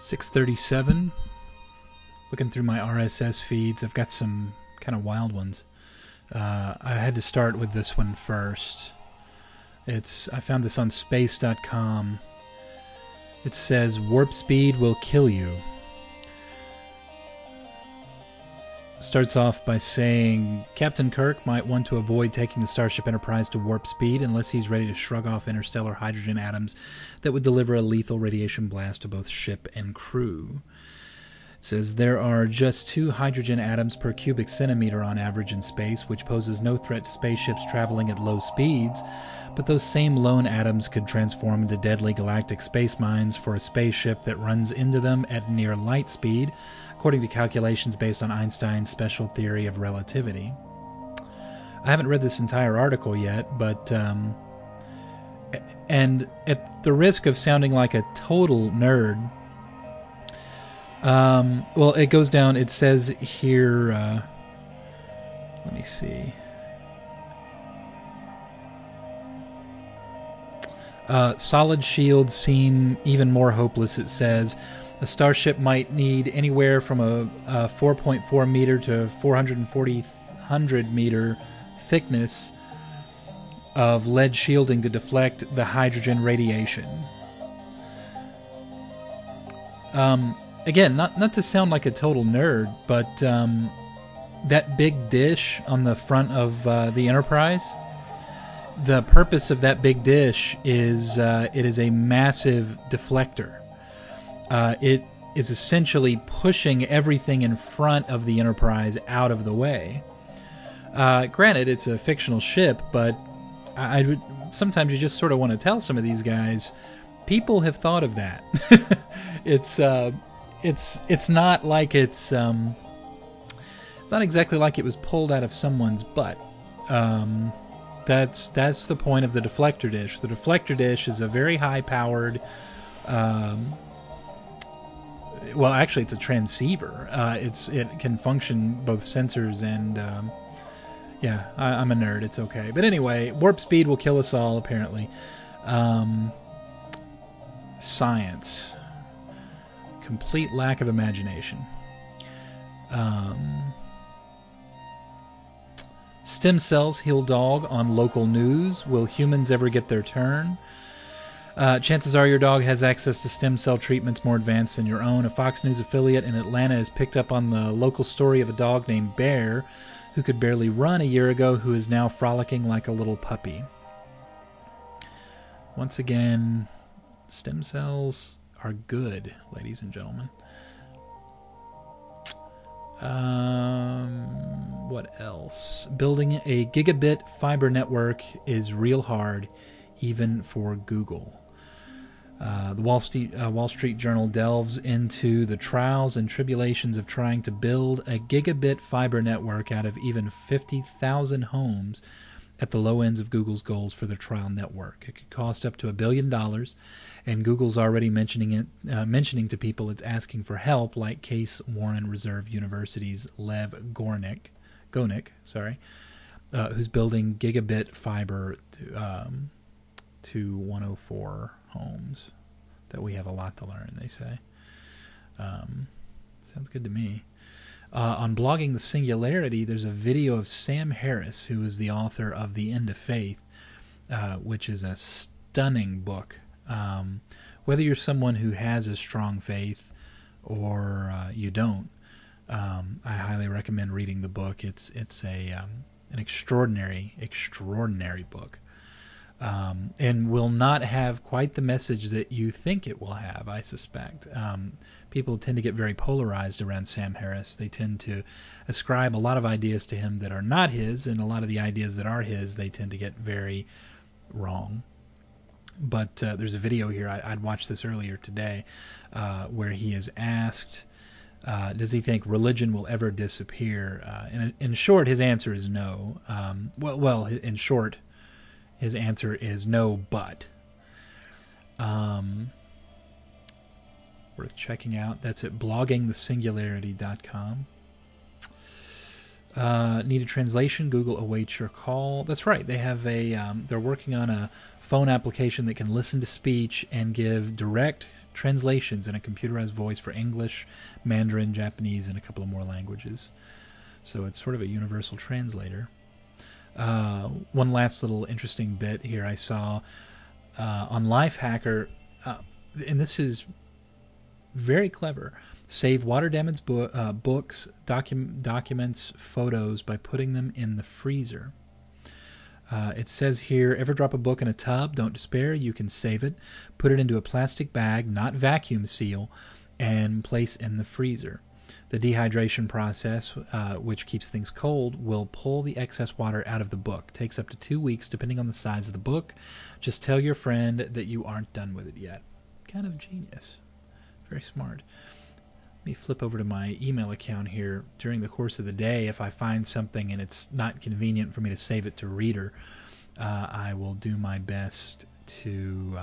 6:37. Looking through my RSS feeds, I've got some kind of wild ones. I had to start with this one first. I found this on space.com. It says, warp speed will kill you. Starts off by saying, Captain Kirk might want to avoid taking the Starship Enterprise to warp speed unless he's ready to shrug off interstellar hydrogen atoms that would deliver a lethal radiation blast to both ship and crew. It says, there are just 2 hydrogen atoms per cubic centimeter on average in space, which poses no threat to spaceships traveling at low speeds, but those same lone atoms could transform into deadly galactic space mines for a spaceship that runs into them at near light speed, according to calculations based on Einstein's special theory of relativity. I haven't read this entire article yet, but and at the risk of sounding like a total nerd, well, it goes down, it says here, let me see. Solid shields seem even more hopeless, it says. A starship might need anywhere from a 4.4 meter to 440 meter thickness of lead shielding to deflect the hydrogen radiation. Again, not to sound like a total nerd, but that big dish on the front of the Enterprise, the purpose of that big dish is it is a massive deflector. It is essentially pushing everything in front of the Enterprise out of the way. Granted, it's a fictional ship, but I would sometimes you just sort of want to tell some of these guys, people have thought of that. It's not like it's not exactly like it was pulled out of someone's butt. That's the point of the deflector dish. The deflector dish is a very high-powered. Well, actually, it's a transceiver. It can function both sensors and. Yeah, I'm a nerd. It's okay. But anyway, warp speed will kill us all. Apparently, science. Complete lack of imagination. Stem cells heal dog on local news. Will humans ever get their turn? Chances are your dog has access to stem cell treatments more advanced than your own. A Fox News affiliate in Atlanta has picked up on the local story of a dog named Bear, who could barely run a year ago, who is now frolicking like a little puppy. Once again, stem cells are good, ladies and gentlemen. What else? Building a gigabit fiber network is real hard, even for Google. The Wall Street Journal delves into the trials and tribulations of trying to build a gigabit fiber network out of even 50,000 homes at the low ends of Google's goals for their trial network. It could cost up to $1 billion, and Google's already mentioning to people it's asking for help, like Case Warren Reserve University's Lev Gornick, who's building gigabit fiber to 104 homes. That we have a lot to learn, they say. Sounds good to me. On Blogging the Singularity, there's a video of Sam Harris, who is the author of The End of Faith, which is a stunning book. Whether you're someone who has a strong faith or you don't, I highly recommend reading the book. It's an extraordinary book. And will not have quite the message that you think it will have, I suspect. People tend to get very polarized around Sam Harris. They tend to ascribe a lot of ideas to him that are not his, and a lot of the ideas that are his, they tend to get very wrong. But there's a video here, I'd watched this earlier today, where he is asked, does he think religion will ever disappear? And in short, his answer is no. In short, his answer is no, but. Worth checking out. That's at bloggingthesingularity.com. Need a translation? Google awaits your call. That's right. They have they're working on a phone application that can listen to speech and give direct translations and a computerized voice for English, Mandarin, Japanese, and a couple of more languages. So it's sort of a universal translator. One last little interesting bit here I saw on Lifehacker, and this is very clever. Save water damaged books, documents, photos by putting them in the freezer. It says here, ever drop a book in a tub? Don't despair. You can save it. Put it into a plastic bag, not vacuum seal, and place in the freezer. The dehydration process, which keeps things cold, will pull the excess water out of the book. Takes up to 2 weeks, depending on the size of the book. Just tell your friend that you aren't done with it yet. Kind of genius. Very smart. Let me flip over to my email account here. During the course of the day, if I find something and it's not convenient for me to save it to Reader, I will do my best to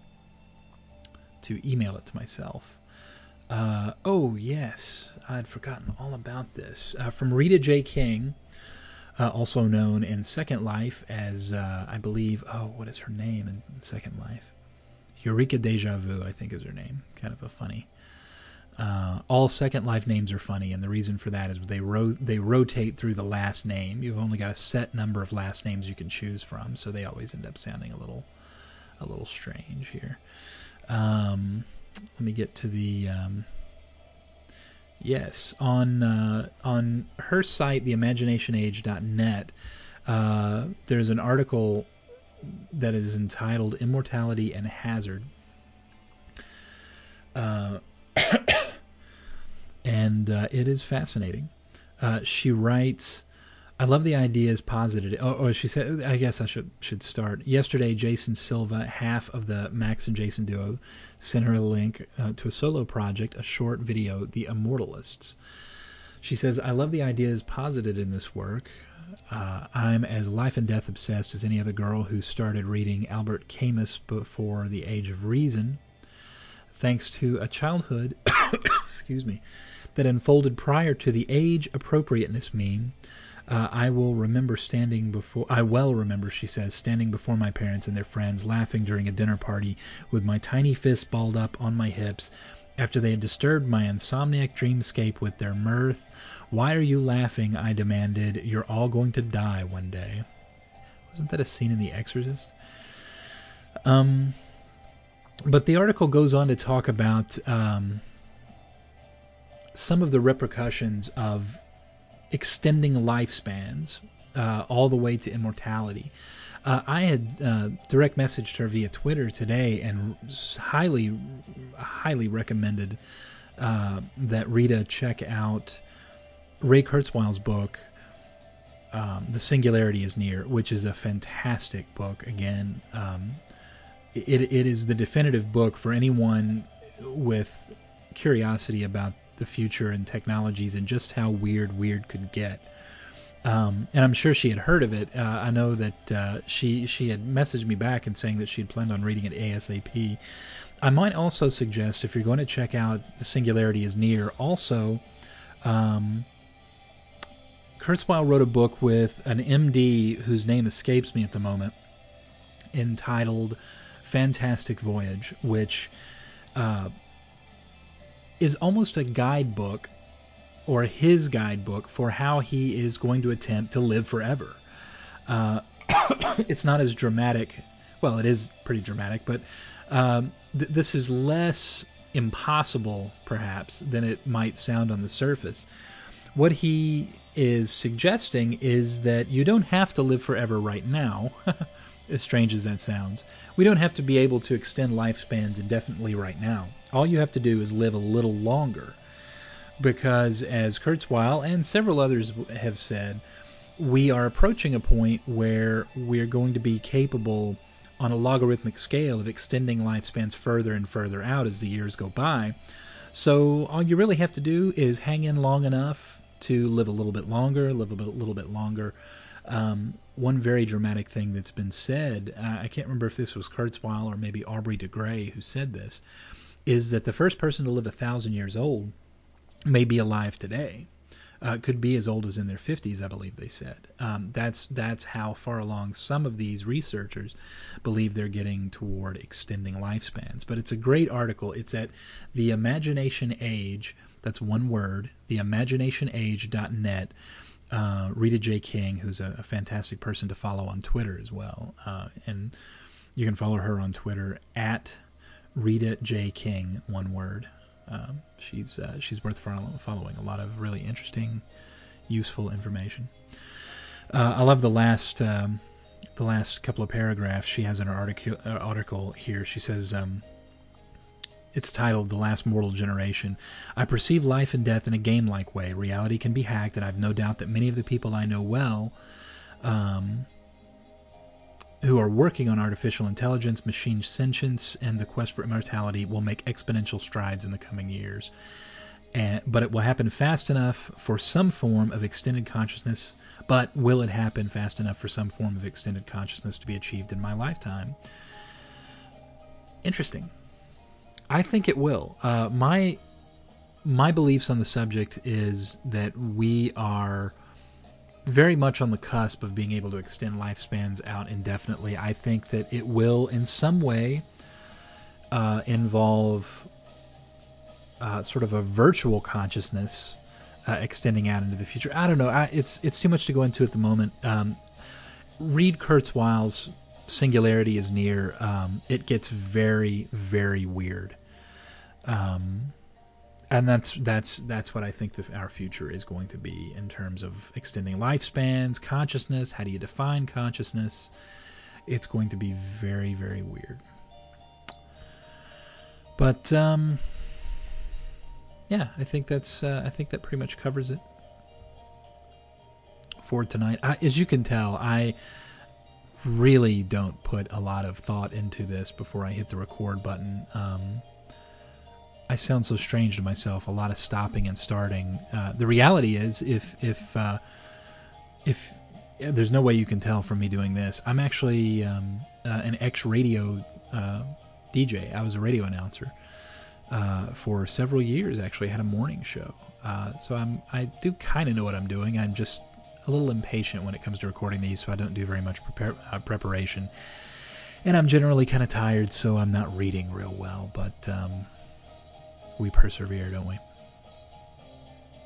email it to myself. Oh, yes. I'd forgotten all about this. From Rita J. King, also known in Second Life as, I believe, what is her name in Second Life? Eureka Deja Vu, I think is her name. Kind of a funny. All Second Life names are funny, and the reason for that is they rotate through the last name. You've only got a set number of last names you can choose from, so they always end up sounding a little strange here. Let me get to the yes, on her site, theimaginationage.net, there's an article that is entitled Immortality and Hazard. And it is fascinating. She writes, I love the ideas posited. She said, I guess I should start. Yesterday, Jason Silva, half of the Max and Jason duo, sent her a link to a solo project, a short video, The Immortalists. She says, I love the ideas posited in this work. I'm as life and death obsessed as any other girl who started reading Albert Camus before the age of reason. Thanks to a childhood excuse me, that unfolded prior to the age appropriateness meme, I well remember, she says, standing before my parents and their friends, laughing during a dinner party with my tiny fists balled up on my hips after they had disturbed my insomniac dreamscape with their mirth. Why are you laughing? I demanded. You're all going to die one day. Wasn't that a scene in The Exorcist? But the article goes on to talk about some of the repercussions of extending lifespans all the way to immortality. I had direct messaged her via Twitter today and highly recommended that Rita check out Ray Kurzweil's book, The Singularity is Near, which is a fantastic book. Again, it is the definitive book for anyone with curiosity about the future and technologies and just how weird could get. And I'm sure she had heard of it. I know that she had messaged me back and saying that she'd planned on reading it ASAP. I might also suggest, if you're going to check out The Singularity is Near, also Kurzweil wrote a book with an MD whose name escapes me at the moment, entitled Fantastic Voyage, which is almost a guidebook, or his guidebook, for how he is going to attempt to live forever. It's not as dramatic. Well, it is pretty dramatic, but this is less impossible, perhaps, than it might sound on the surface. What he is suggesting is that you don't have to live forever right now, as strange as that sounds. We don't have to be able to extend lifespans indefinitely right now. All you have to do is live a little longer. Because, as Kurzweil and several others have said, we are approaching a point where we're going to be capable, on a logarithmic scale, of extending lifespans further and further out as the years go by. So all you really have to do is hang in long enough to live a little bit longer, little bit longer. One very dramatic thing that's been said, I can't remember if this was Kurzweil or maybe Aubrey de Grey who said this, is that the first person to live 1,000 years old may be alive today. could be as old as in their 50s, I believe they said. That's how far along some of these researchers believe they're getting toward extending lifespans. But it's a great article. It's at The Imagination Age. That's one word, theimaginationage.net. Rita J. King, who's a fantastic person to follow on Twitter as well. And you can follow her on Twitter at Rita J. King, one word. She's worth following. A lot of really interesting, useful information. I love the last couple of paragraphs she has in her article here. She says, it's titled "The Last Mortal Generation." I perceive life and death in a game-like way. Reality can be hacked, and I've no doubt that many of the people I know well, who are working on artificial intelligence, machine sentience, and the quest for immortality will make exponential strides in the coming years. But it will happen fast enough for some form of extended consciousness. But will it happen fast enough for some form of extended consciousness to be achieved in my lifetime? Interesting. I think it will. My beliefs on the subject is that we are very much on the cusp of being able to extend lifespans out indefinitely. I think that it will, in some way, involve sort of a virtual consciousness extending out into the future. I don't know. It's too much to go into at the moment. Read Kurzweil's Singularity is Near. It gets very, very weird. And that's what I think our future is going to be in terms of extending lifespans, consciousness. How do you define consciousness? It's going to be very, very weird. But yeah, I think that pretty much covers it for tonight. As you can tell, I really don't put a lot of thought into this before I hit the record button. I sound so strange to myself. A lot of stopping and starting. The reality is, if there's no way you can tell from me doing this, I'm actually an ex-radio DJ. I was a radio announcer for several years. Actually, I had a morning show. So I do kind of know what I'm doing. I'm just a little impatient when it comes to recording these, so I don't do very much preparation. And I'm generally kind of tired, so I'm not reading real well. But we persevere, don't we?